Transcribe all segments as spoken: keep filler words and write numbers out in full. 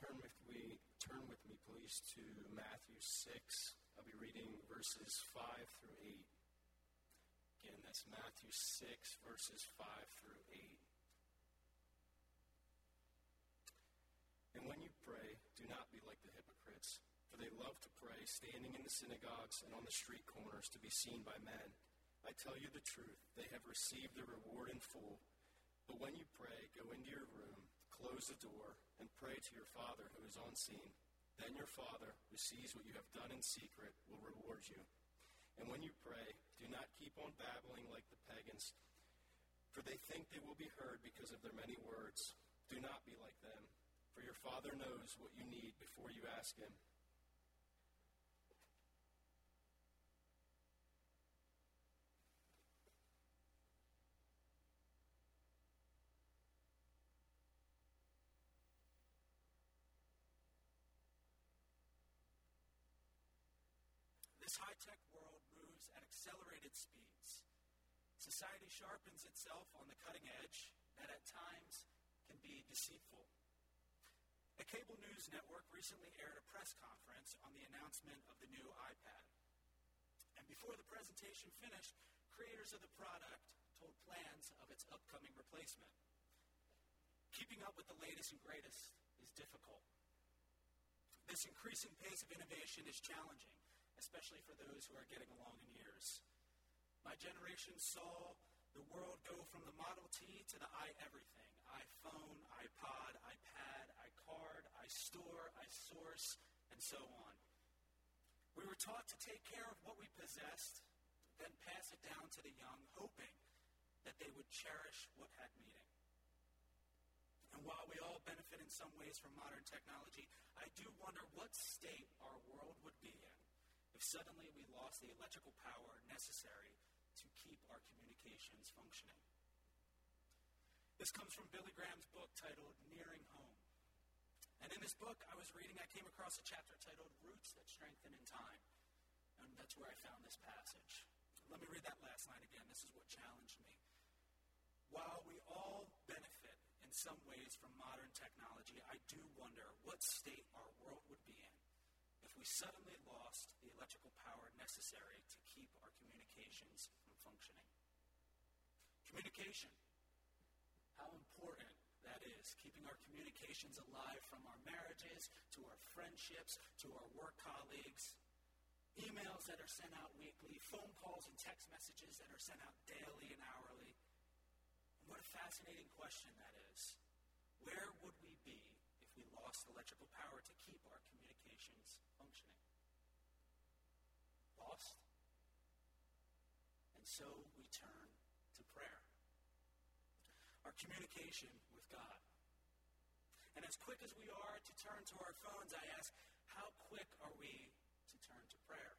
turn with me, turn with me, please, to Matthew six. I'll be reading verses five through eight. Again, that's Matthew six, verses five through eight. And when you pray, do not be like the hypocrites, for they love to pray, standing in the synagogues and on the street corners to be seen by men. I tell you the truth, they have received their reward in full. But when you pray, go into your room, close the door, and pray to your Father who is unseen. Then your Father, who sees what you have done in secret, will reward you. And when you pray, do not keep on babbling like the pagans, for they think they will be heard because of their many words. Do not be like them, for your Father knows what you need before you ask him. This high-tech world moves at accelerated speeds. Society sharpens itself on the cutting edge that at times can be deceitful. A cable news network recently aired a press conference on the announcement of the new iPad. And before the presentation finished, creators of the product told plans of its upcoming replacement. Keeping up with the latest and greatest is difficult. This increasing pace of innovation is challenging, especially for those who are getting along in years. My generation saw the world go from the Model T to the iEverything, iPhone, iPod, iPad, iCard, iStore, iSource, and so on. We were taught to take care of what we possessed, then pass it down to the young, hoping that they would cherish what had meaning. And while we all benefit in some ways from modern technology, I do wonder what state our world would be in if suddenly we lost the electrical power necessary to keep our communications functioning. This comes from Billy Graham's book titled Nearing Home. And in this book I was reading, I came across a chapter titled Roots That Strengthen in Time. And that's where I found this passage. Let me read that last line again. This is what challenged me. While we all benefit in some ways from modern technology, I do wonder what state our world would be in if we suddenly lost the electrical power necessary to keep our communications from functioning. Communication. How important that is, keeping our communications alive from our marriages, to our friendships, to our work colleagues, emails that are sent out weekly, phone calls and text messages that are sent out daily and hourly. And what a fascinating question that is. Where would we be if we lost electrical power to keep our communications functioning? Lost. And so we turn to prayer. Our communication with God. And as quick as we are to turn to our phones, I ask, how quick are we to turn to prayer?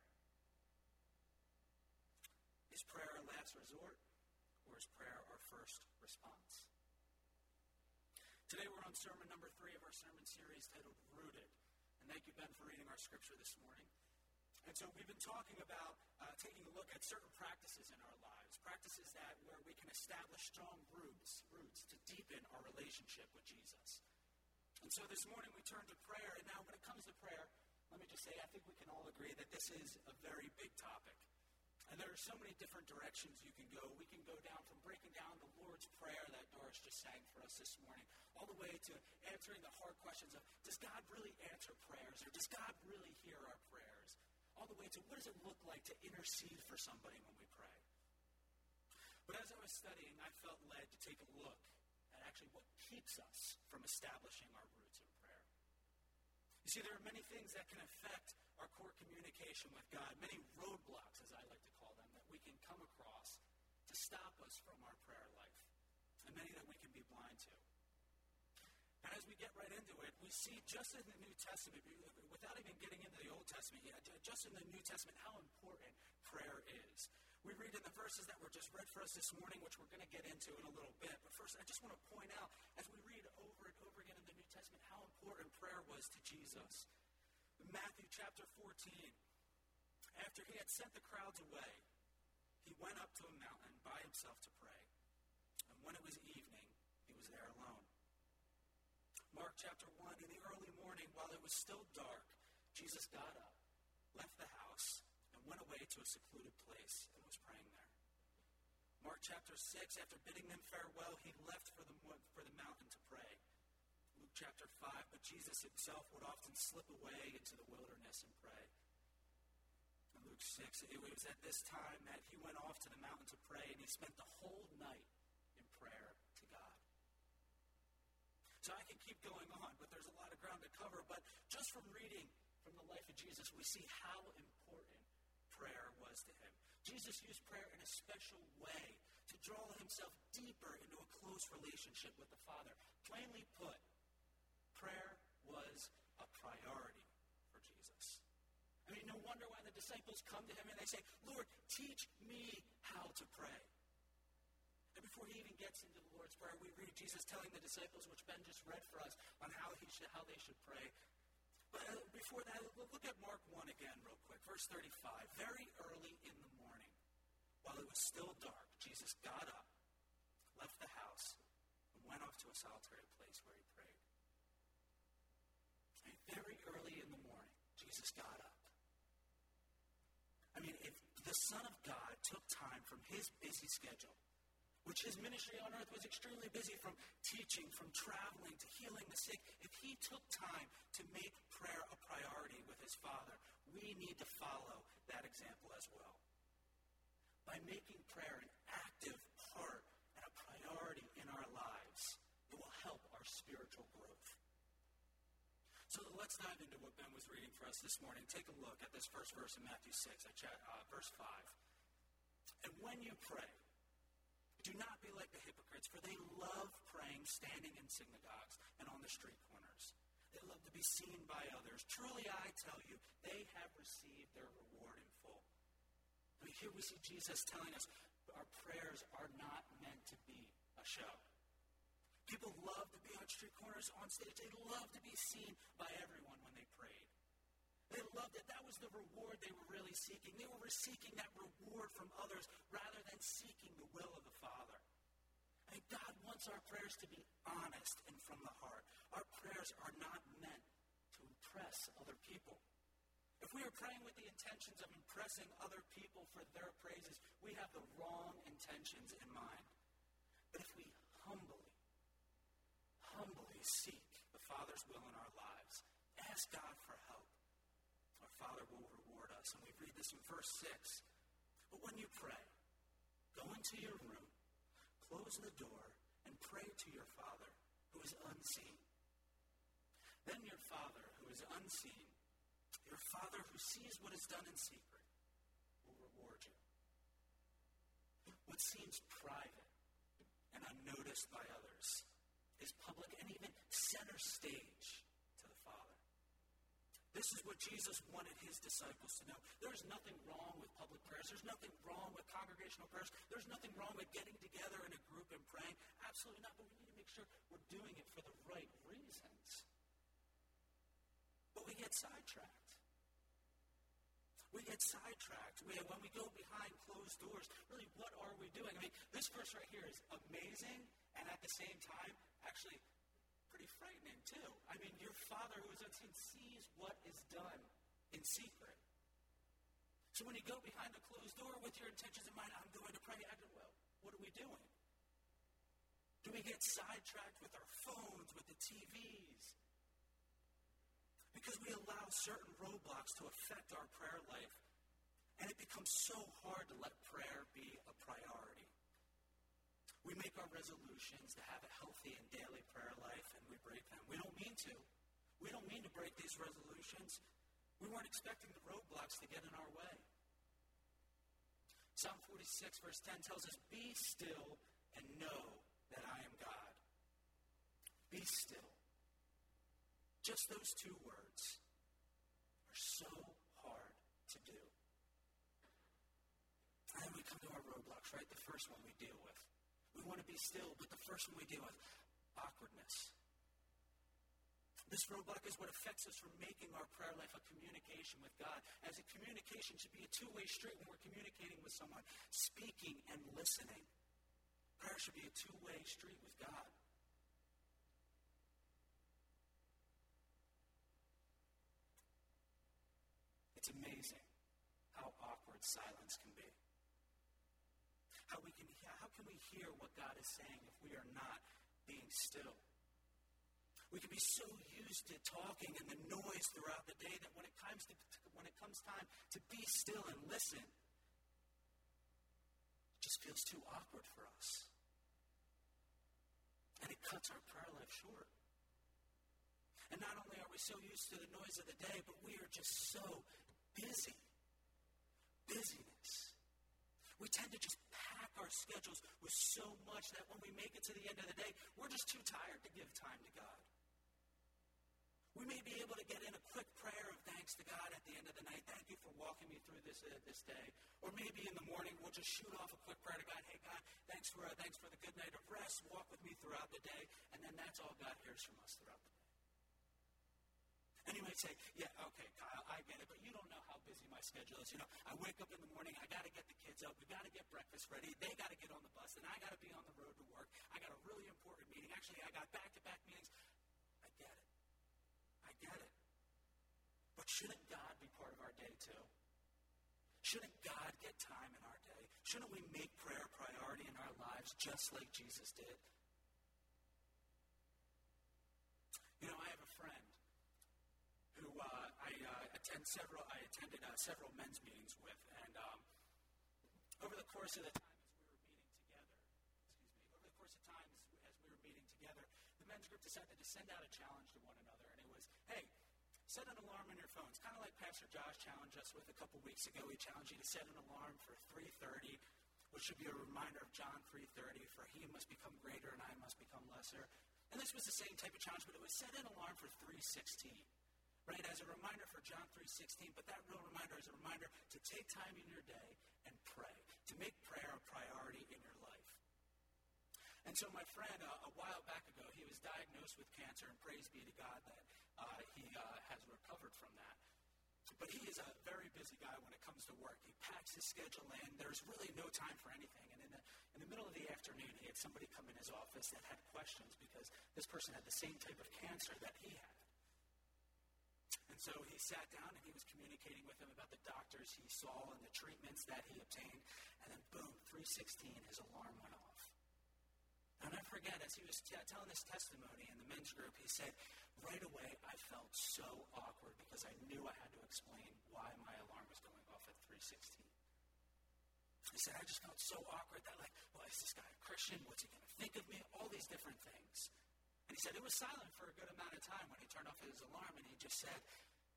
Is prayer our last resort, or is prayer our first response? Today we're on sermon number three of our sermon series titled Rooted. And thank you, Ben, for reading our scripture this morning. And so we've been talking about uh, taking a look at certain practices in our lives, practices that where we can establish strong roots, roots to deepen our relationship with Jesus. And so this morning we turn to prayer, and now when it comes to prayer, let me just say, I think we can all agree that this is a very big topic. And there are so many different directions you can go. We can go down from breaking down the Lord's Prayer that Doris just sang for us this morning, all the way to answering the hard questions of, does God really answer prayers? Or does God really hear our prayers? All the way to, what does it look like to intercede for somebody when we pray? But as I was studying, I felt led to take a look at actually what keeps us from establishing our roots in prayer. You see, there are many things that can affect our core communication with God, many roadblocks, as I like to call them, that we can come across to stop us from our prayer life, and many that we can be blind to. And as we get right into it, we see just in the New Testament, without even getting into the Old Testament yet, just in the New Testament, how important prayer is. We read in the verses that were just read for us this morning, which we're going to get into in a little bit. But first, I just want to point out, as we read over and over again in the New Testament, how important prayer was to Jesus. In Matthew chapter fourteen, after he had sent the crowds away, he went up to a mountain by himself to pray. And when it was evening, he was there alone. Mark Mark chapter one, in the early morning, while it was still dark, Jesus got up, left the house, and went away to a secluded place and was praying there. Mark chapter six, after bidding them farewell, he left for the, for the mountain to pray. Luke chapter five, but Jesus himself would often slip away into the wilderness and pray. In Luke six, it was at this time that he went off to the mountain to pray, and he spent the whole night in prayer to God. So I can keep going on, but there's a lot of ground to cover. But just from reading from the life of Jesus, we see how important prayer was to him. Jesus used prayer in a special way to draw himself deeper into a close relationship with the Father. Plainly put, prayer was a priority for Jesus. I mean, no wonder why the disciples come to him and they say, Lord, teach me how to pray. And before he even gets into the Lord's Prayer, we read Jesus telling the disciples, which Ben just read for us, on how he should, how they should pray. But uh, before that, look at Mark one again real quick, verse thirty-five. Very early in the morning, while it was still dark, Jesus got up, left the house, and went off to a solitary place where he prayed. And very early in the morning, Jesus got up. I mean, if the Son of God took time from his busy schedule, which his ministry on earth was extremely busy, from teaching, from traveling, to healing the sick, if he took time to make prayer a priority with his Father, we need to follow that example as well. By making prayer an active part and a priority in our lives, it will help our spiritual growth. So let's dive into what Ben was reading for us this morning. Take a look at this first verse in Matthew six, uh, verse five. And when you pray, do not be like the hypocrites, for they love praying standing in synagogues and on the street corners. They love to be seen by others. Truly, I tell you, they have received their reward in full. I mean, here we see Jesus telling us our prayers are not meant to be a show. People love to be on street corners, on stage. They love to be seen by everyone when they prayed. They loved it. That was the reward they were really seeking. They were seeking that reward from others rather than seeking the will of the Father. And God wants our prayers to be honest and from the heart. Our prayers are not meant to impress other people. If we are praying with the intentions of impressing other people for their praises, we have the wrong intentions in mind. But if we humbly, humbly seek the Father's will in our lives, ask God for help, Father will reward us. And we read this in verse six. But when you pray, go into your room, close the door, and pray to your Father who is unseen. Then your Father who is unseen, your Father who sees what is done in secret, will reward you. What seems private and unnoticed by others is public and even center stage. This is what Jesus wanted his disciples to know. There's nothing wrong with public prayers. There's nothing wrong with congregational prayers. There's nothing wrong with getting together in a group and praying. Absolutely not. But we need to make sure we're doing it for the right reasons. But we get sidetracked. We get sidetracked. We, when we go behind closed doors, really, what are we doing? I mean, this verse right here is amazing, and at the same time, actually pretty frightening too. I mean, your Father who is unseen sees what is done in secret. So when you go behind a closed door with your intentions in mind, I'm going to pray, I go, well, what are we doing? Do we get sidetracked with our phones, with the T Vs? Because we allow certain roadblocks to affect our prayer life, and it becomes so hard to let prayer be a priority. We make our resolutions to have a healthy and daily prayer life, and we break them. We don't mean to. We don't mean to break these resolutions. We weren't expecting the roadblocks to get in our way. Psalm forty-six, verse ten tells us, be still and know that I am God. Be still. Just those two words are so hard to do. And then we come to our roadblocks, right? The first one we deal with. We want to be still, but the first one we deal with, awkwardness. This roadblock is what affects us from making our prayer life a communication with God. As a communication should be a two-way street when we're communicating with someone, speaking and listening. Prayer should be a two-way street with God. It's amazing how awkward silence can be. How we can how can we hear what God is saying if we are not being still? We can be so used to talking and the noise throughout the day that when it comes to when it comes time to be still and listen, it just feels too awkward for us. And it cuts our prayer life short. And not only are we so used to the noise of the day, but we are just so busy. Busyness. We tend to just pack our schedules with so much that when we make it to the end of the day, we're just too tired to give time to God. We may be able to get in a quick prayer of thanks to God at the end of the night. Thank you for walking me through this uh, this day. Or maybe in the morning we'll just shoot off a quick prayer to God. Hey, God, thanks for uh, thanks for the good night of rest. Walk with me throughout the day. And then that's all God hears from us throughout the day. And you might say, yeah, okay, Kyle, I get it, but you don't know how busy my schedule is. You know, I wake up in the morning, I got to get the kids up, we got to get breakfast ready, they got to get on the bus, and I got to be on the road to work. I got a really important meeting. Actually, I got back-to-back meetings. I get it. I get it. But shouldn't God be part of our day too? Shouldn't God get time in our day? Shouldn't we make prayer a priority in our lives just like Jesus did? You know, I have a friend who uh, I uh, attend several. I attended uh, several men's meetings with, and um, over the course of the time as we were meeting together, excuse me, over the course of time as, as we were meeting together, the men's group decided to send out a challenge to one another, and it was, hey, set an alarm on your phones. Kind of like Pastor Josh challenged us with a couple weeks ago. He challenged you to set an alarm for three thirty, which should be a reminder of John three thirty, for he must become greater and I must become lesser. And this was the same type of challenge, but it was set an alarm for three sixteen. Right, as a reminder for John three sixteen, but that real reminder is a reminder to take time in your day and pray, to make prayer a priority in your life. And so my friend, uh, a while back ago, he was diagnosed with cancer, and praise be to God that uh, he uh, has recovered from that. But he is a very busy guy when it comes to work. He packs his schedule in. There's really no time for anything. And in the, in the middle of the afternoon, he had somebody come in his office that had questions because this person had the same type of cancer that he had. And so he sat down and he was communicating with him about the doctors he saw and the treatments that he obtained. And then boom, three sixteen, his alarm went off. And I forget, as he was t- telling this testimony in the men's group, he said, right away I felt so awkward because I knew I had to explain why my alarm was going off at three sixteen. He said, I just felt so awkward that like, well, is this guy a Christian? What's he going to think of me? All these different things. And he said it was silent for a good amount of time when he turned off his alarm, and he just said,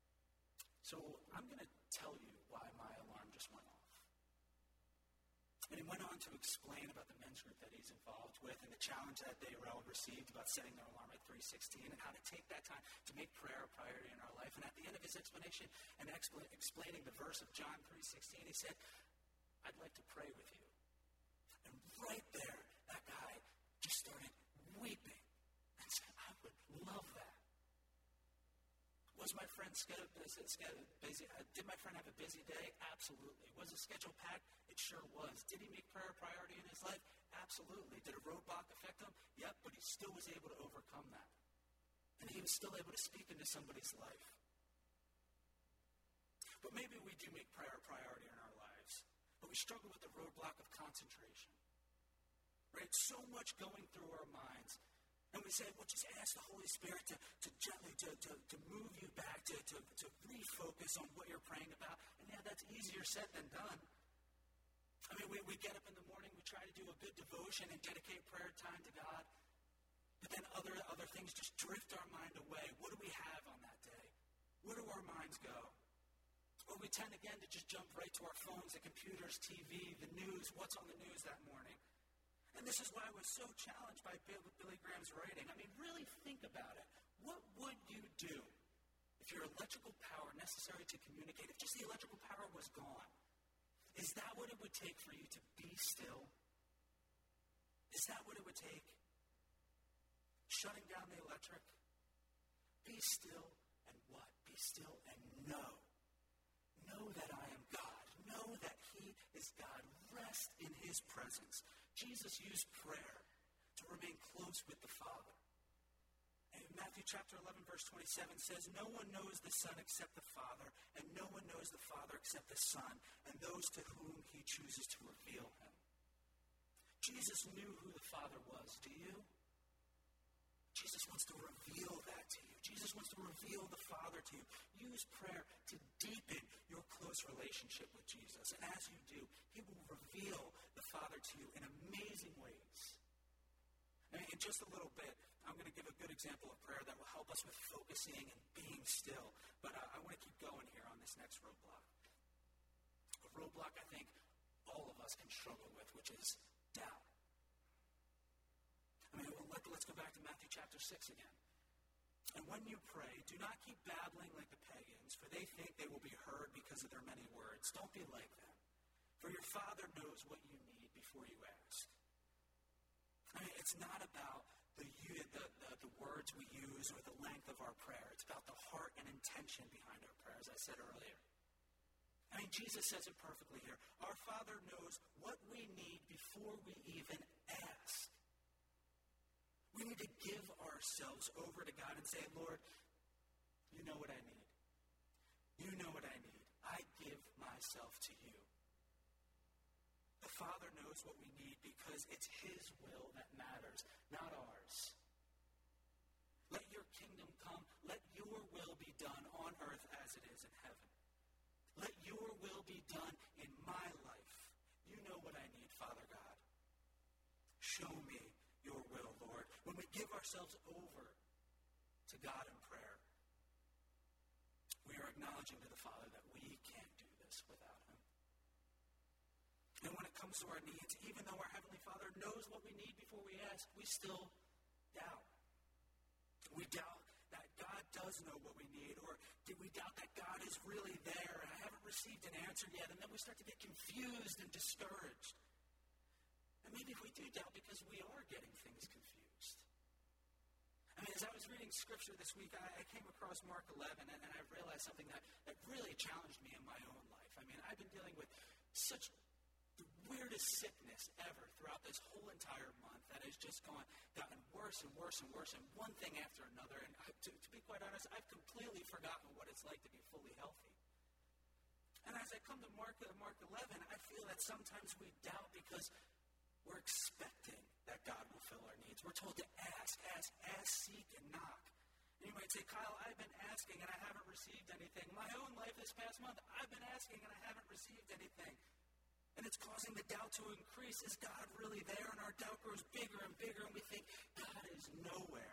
so I'm going to tell you why my alarm just went off. And he went on to explain about the men's group that he's involved with and the challenge that they all received about setting their alarm at three sixteen and how to take that time to make prayer a priority in our life. And at the end of his explanation and expl- explaining the verse of John three sixteen, he said, I'd like to pray with you. And right there, that guy just started weeping. I would love that. Was my friend scheduled, busy? Did my friend have a busy day? Absolutely. Was his schedule packed? It sure was. Did he make prayer a priority in his life? Absolutely. Did a roadblock affect him? Yep, but he still was able to overcome that. And he was still able to speak into somebody's life. But maybe we do make prayer a priority in our lives, but we struggle with the roadblock of concentration. Right? So much going through our minds. And we say, well, just ask the Holy Spirit to, to gently to, to, to move you back, to, to, to refocus on what you're praying about. And yeah, that's easier said than done. I mean, we, we get up in the morning, we try to do a good devotion and dedicate prayer time to God. But then other, other things just drift our mind away. What do we have on that day? Where do our minds go? Or we tend, again, to just jump right to our phones, the computers, T V, the news, what's on the news that morning. And this is why I was so challenged by Billy Graham's writing. I mean, really think about it. What would you do if your electrical power necessary to communicate, if just the electrical power was gone? Is that what it would take for you to be still? Is that what it would take? Shutting down the electric? Be still and what? Be still and know. Know that I am God. Know that He is God. Rest in His presence. Jesus used prayer to remain close with the Father. And Matthew chapter eleven, verse twenty-seven says, no one knows the Son except the Father, and no one knows the Father except the Son, and those to whom he chooses to reveal him. Jesus knew who the Father was. Do you? Jesus wants to reveal that to you. Jesus wants to reveal the Father to you. Use prayer to deepen your close relationship with Jesus. And as you do, he will reveal the Father to you in amazing ways. And in just a little bit, I'm going to give a good example of prayer that will help us with focusing and being still. But uh, I want to keep going here on this next roadblock. A roadblock I think all of us can struggle with, which is doubt. I mean, well, let, let's go back to Matthew chapter six again. And when you pray, do not keep babbling like the pagans, for they think they will be heard because of their many words. Don't be like them, for your Father knows what you need before you ask. I mean, it's not about the, the, the, the words we use or the length of our prayer. It's about the heart and intention behind our prayer, as I said earlier. I mean, Jesus says it perfectly here. Our Father knows what we need before we even ask. We need to give ourselves over to God and say, Lord, you know what I need. You know what I need. I give myself to you. The Father knows what we need because it's his will that matters, not ours. Let your kingdom come. Let your will be done on earth as it is in heaven. Let your will be done in my life. You know what I need, Father God. Show me your will, Lord. When we give ourselves over to God in prayer, we are acknowledging to the Father that we can't do this without him. And when it comes to our needs, even though our Heavenly Father knows what we need before we ask, we still doubt. We doubt that God does know what we need, or did we doubt that God is really there and I haven't received an answer yet, and then we start to get confused and discouraged. And maybe we do doubt because we are getting things confused. I mean, as I was reading Scripture this week, I, I came across Mark eleven, and, and I realized something that, that really challenged me in my own life. I mean, I've been dealing with such the weirdest sickness ever throughout this whole entire month that has just gone, gotten worse and worse and worse, and one thing after another. And I, to, to be quite honest, I've completely forgotten what it's like to be fully healthy. And as I come to Mark, uh, Mark eleven, I feel that sometimes we doubt because we're expecting that God will fill our needs. We're told to ask, ask, ask, seek, and knock. And you might say, Kyle, I've been asking and I haven't received anything. My own life this past month, I've been asking and I haven't received anything. And it's causing the doubt to increase. Is God really there? And our doubt grows bigger and bigger, and we think God is nowhere.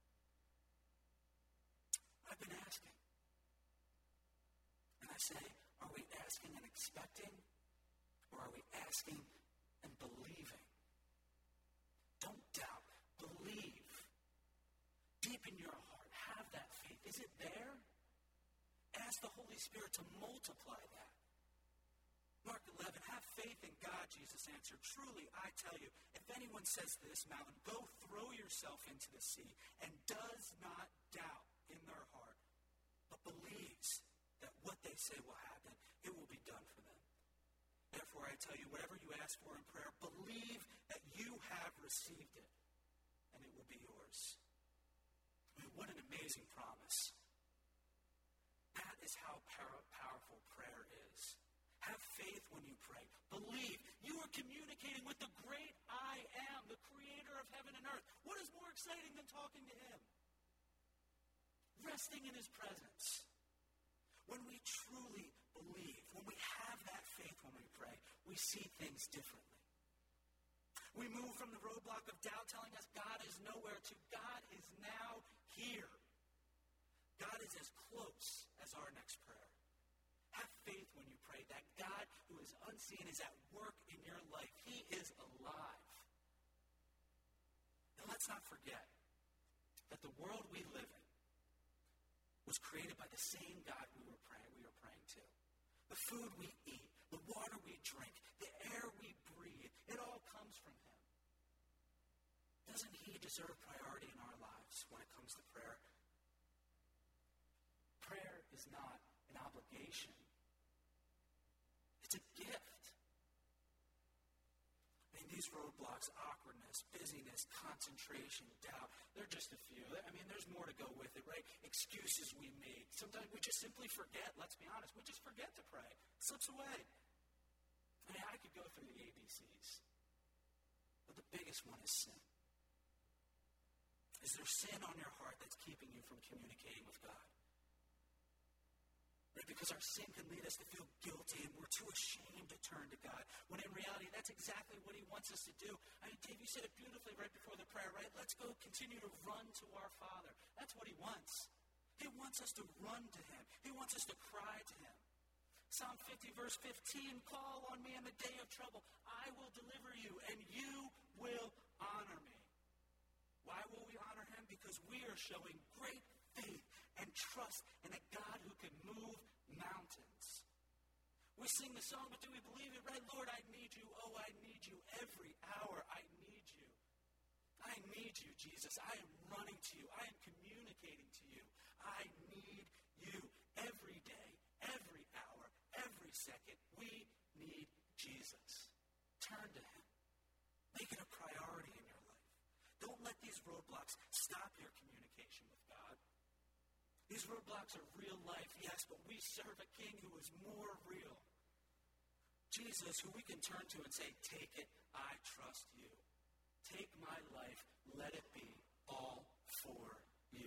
I've been asking. And I say, are we asking and expecting? Or are we asking and believing? Don't doubt. Believe. Deep in your heart, have that faith. Is it there? Ask the Holy Spirit to multiply that. Mark eleven, have faith in God, Jesus answered. Truly, I tell you, if anyone says to this mountain, go throw yourself into the sea, and does not doubt in their heart, but believes that what they say will happen, it will be done for them. Therefore, I tell you, whatever you ask for in prayer, believe that you have received it, and it will be yours. I mean, what an amazing promise. That is how power- powerful prayer is. Have faith when you pray. Believe. You are communicating with the great I am, the creator of heaven and earth. What is more exciting than talking to him? Resting in his presence. When we truly believe, when we have that faith when we pray, we see things differently. We move from the roadblock of doubt telling us God is nowhere to God is now here. God is as close as our next prayer. Have faith when you pray that God, who is unseen, is at work in your life. He is alive. And let's not forget that the world we live in was created by the same God we were praying, we were praying to. The food we eat, the water we drink, the air we breathe, it all comes from him. Doesn't he deserve priority in our lives when it comes to prayer? Prayer is not an obligation. It's a gift. I mean, these these roadblocks, awkwardness, busyness, concentration, doubt, they're just a few. I mean, there's more to go with it, right? Excuses we make. Sometimes we just simply forget, let's be honest, we just forget to pray. It slips away. I mean, I could go through the A B Cs, but the biggest one is sin. Is there sin on your heart that's keeping you from communicating with God? Right? Because our sin can lead us to feel guilty and we're too ashamed to turn to God. When in reality, that's exactly what he wants us to do. I mean, Dave, you said it beautifully right before the prayer, right? Let's go continue to run to our Father. That's what he wants. He wants us to run to him. He wants us to cry to him. Psalm fifty, verse fifteen, call on me in the day of trouble. I will deliver you, and you will honor me. Why will we honor him? Because we are showing great faith and trust in a God who can move mountains. We sing the song, but do we believe it, right? Lord, I need you. Oh, I need you. Every hour, I need you. I need you, Jesus. I am running to you. I am communicating to you. I need you every day, every hour, every second. We need Jesus. Turn to him. Make it a priority in your life. Don't let these roadblocks stop your communication with God. These roadblocks are real life, yes, but we serve a king who is more real. Jesus, who we can turn to and say, take it, I trust you. Take my life, let it be all for you.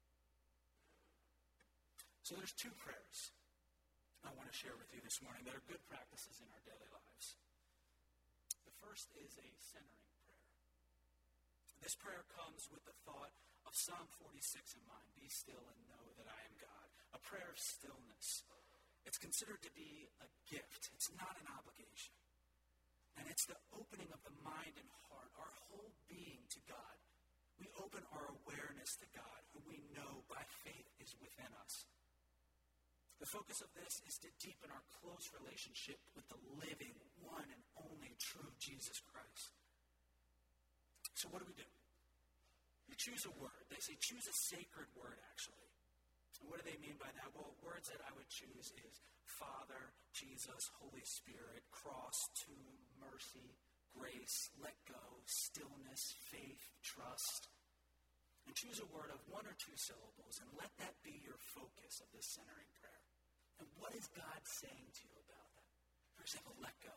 So there's two prayers I want to share with you this morning that are good practices in our daily lives. The first is a centering prayer. This prayer comes with the thought of Psalm forty-six in mind. Be still and know that I am God. A prayer of stillness. It's considered to be a gift. It's not an obligation. And it's the opening of the mind and heart, our whole being to God. We open our awareness to God, who we know by faith is within us. The focus of this is to deepen our close relationship with the living, one and only true Jesus Christ. So what do we do? You choose a word. They say choose a sacred word, actually. And what do they mean by that? Well, words that I would choose is Father, Jesus, Holy Spirit, cross, tomb, mercy, grace, let go, stillness, faith, trust. And choose a word of one or two syllables and let that be your focus of this centering prayer. And what is God saying to you about that? For example, let go.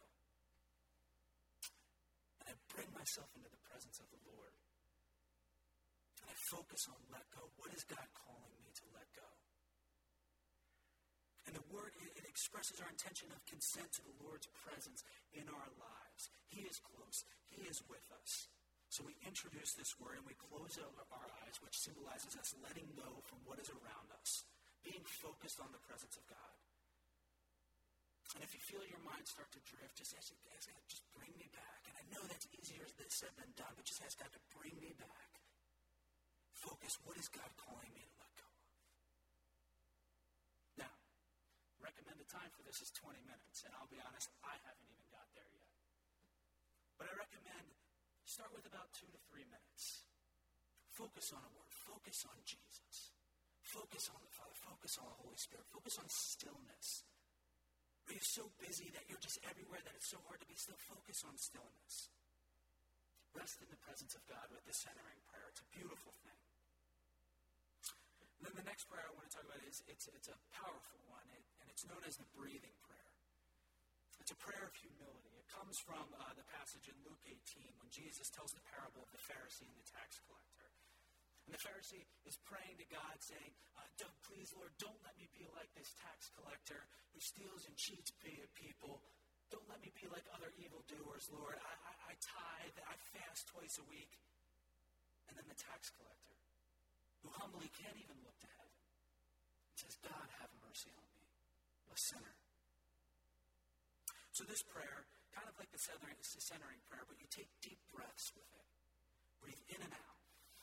And I bring myself into the presence of the Lord. And I focus on let go. What is God calling me to let go? And the word, it, it expresses our intention of consent to the Lord's presence in our lives. He is close. He is with us. So we introduce this word and we close our eyes, which symbolizes us letting go from what is around us, being focused on the presence of God. And if you feel your mind start to drift, just ask, ask God, just bring me back. And I know that's easier said than done, but just ask God to bring me back. Focus, what is God calling me to let go of? Now, recommended time for this is twenty minutes, and I'll be honest, I haven't even got there yet. But I recommend start with about two to three minutes. Focus on a word. Focus on Jesus. Focus on the Father. Focus on the Holy Spirit. Focus on stillness. Are you so busy that you're just everywhere that it's so hard to be still? Focus on stillness. Rest in the presence of God with this centering prayer. It's a beautiful thing. And then the next prayer I want to talk about is it's, it's a powerful one, it, and it's known as the breathing prayer. It's a prayer of humility. It comes from uh, the passage in Luke eighteen when Jesus tells the parable of the Pharisee and the tax collector. And the Pharisee is praying to God saying, uh, don't, please, Lord, don't let me be like this tax collector who steals and cheats people. Don't let me be like other evildoers, Lord. I, I, I tithe, I fast twice a week. And then the tax collector, who humbly can't even look to heaven, says, God, have mercy on me, a sinner. So this prayer, kind of like the centering, the centering prayer, but you take deep breaths with it. Breathe in and out.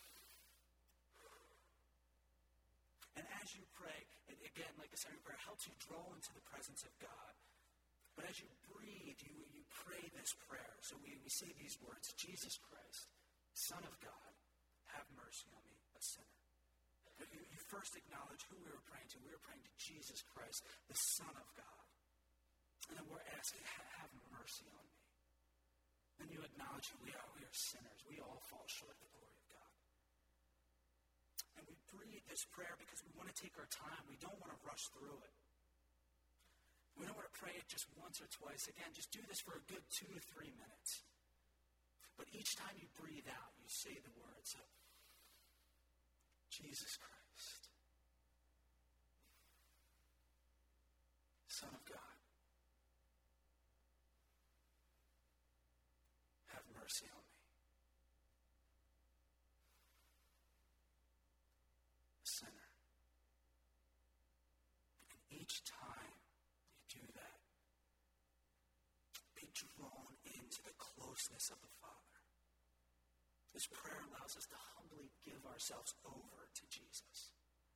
And as you pray, and again, like the centering prayer, helps you draw into the presence of God. But as you breathe, you, you pray this prayer. So we, we say these words, Jesus Christ, Son of God, have mercy on me, a sinner. But you, you first acknowledge who we were praying to. We were praying to Jesus Christ, the Son of God. And then we're asking, have mercy on me. Then you acknowledge who we are. We are sinners. We all fall short of the glory of God. And we breathe this prayer because we want to take our time. We don't want to rush through it. We don't want to pray it just once or twice. Again, just do this for a good two to three minutes. But each time you breathe out, you say the words of Jesus Christ, Son of God, have mercy on me. A sinner. And each time you do that, be drawn into the closeness of the Father. This prayer allows us to humbly give ourselves over to Jesus.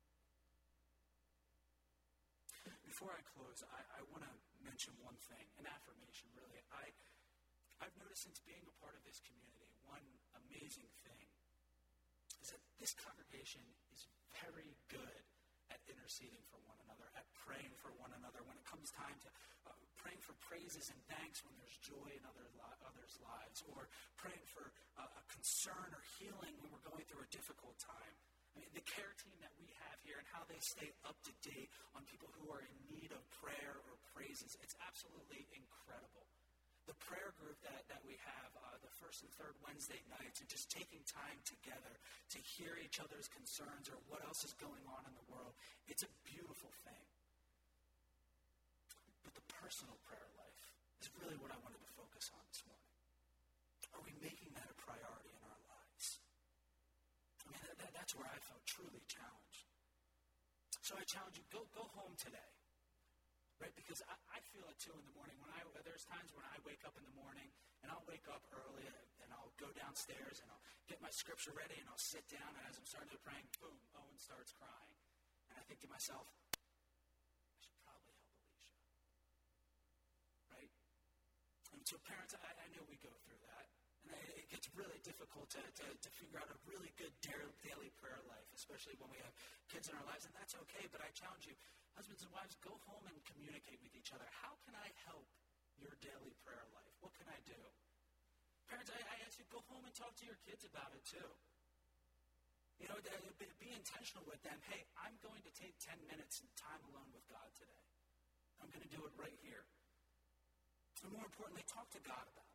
Before I close, I, I want to mention one thing, an affirmation, really. I, I've noticed since being a part of this community, one amazing thing is that this congregation is very good at interceding for one another, at praying for one another when it comes time to uh, praying for praises and thanks when there's joy in other li- others' lives, or praying for uh, a concern or healing when we're going through a difficult time. I mean, the care team that we have here and how they stay up to date on people who are in need of prayer or praises, it's absolutely incredible. The prayer group that, that we have uh, the first and third Wednesday nights, and just taking time together to hear each other's concerns or what else is going on in the world, it's a beautiful thing. But the personal prayer life is really what I wanted to focus on this morning. Are we making that a priority in our lives? I mean, that, that, that's where I felt truly challenged. So I challenge you, go, go home today. Right, because I, I feel it too in the morning. When I there's times when I wake up in the morning and I'll wake up early and I'll go downstairs and I'll get my scripture ready and I'll sit down, and as I'm starting to pray, boom, Owen starts crying. And I think to myself, I should probably help Alicia. Right? And so parents, I, I know we go through that. And I, it gets really difficult to, to, to figure out a really good daily prayer life, especially when we have kids in our lives, and that's okay, but I challenge you, husbands and wives, go home and communicate with each other. How can I help your daily prayer life? What can I do? Parents, I, I ask you, go home and talk to your kids about it too. You know, be, be intentional with them. Hey, I'm going to take ten minutes and time alone with God today. I'm going to do it right here. And more importantly, talk to God about it.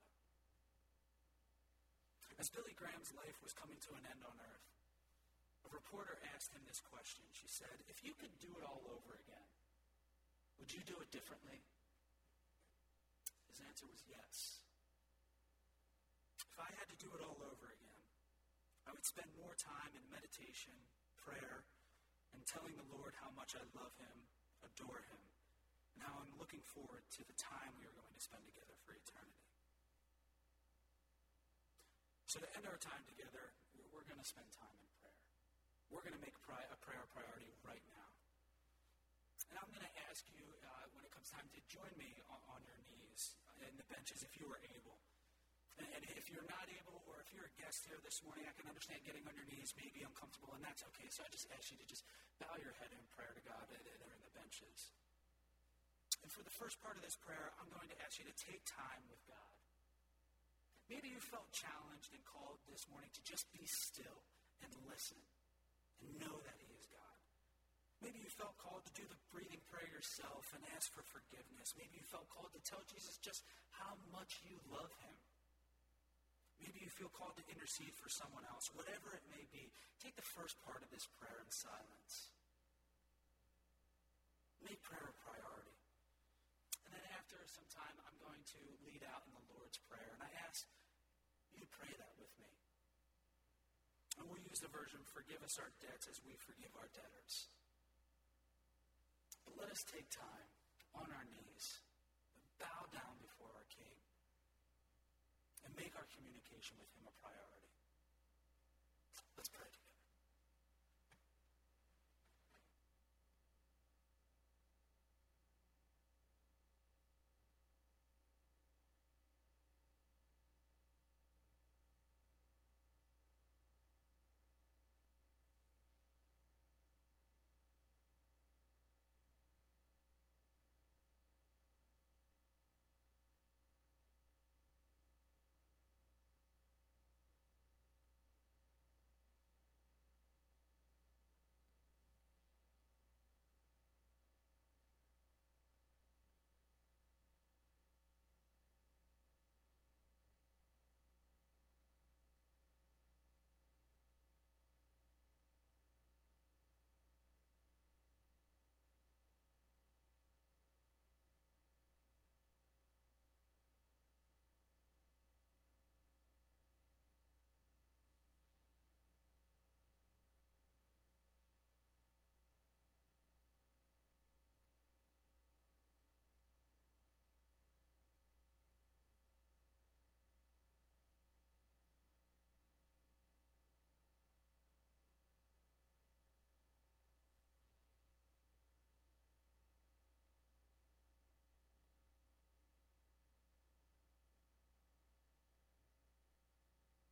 As Billy Graham's life was coming to an end on earth, a reporter asked him this question. She said, if you could do it all over again, would you do it differently? His answer was yes. If I had to do it all over again, I would spend more time in meditation, prayer, and telling the Lord how much I love him, adore him, and how I'm looking forward to the time we are going to spend together for eternity. So to end our time together, we're going to spend time in prayer. We're going to make a prayer a priority right now. And I'm going to ask you, uh, when it comes time, to join me on, on your knees in the benches if you are able. And, and if you're not able, or if you're a guest here this morning, I can understand getting on your knees may be uncomfortable, and that's okay. So I just ask you to just bow your head in prayer to God there in the benches. And for the first part of this prayer, I'm going to ask you to take time with God. Maybe you felt challenged and called this morning to just be still and listen and know that he is God. Maybe you felt called to do the breathing prayer yourself and ask for forgiveness. Maybe you felt called to tell Jesus just how much you love him. Maybe you feel called to intercede for someone else. Whatever it may be, take the first part of this prayer in silence. Make prayer a priority. And then after some time, I'm going to lead out in the Lord's Prayer. And I ask you to pray that with me. And we'll use the version, forgive us our debts as we forgive our debtors. But let us take time on our knees and bow down before our King and make our communication with him a priority.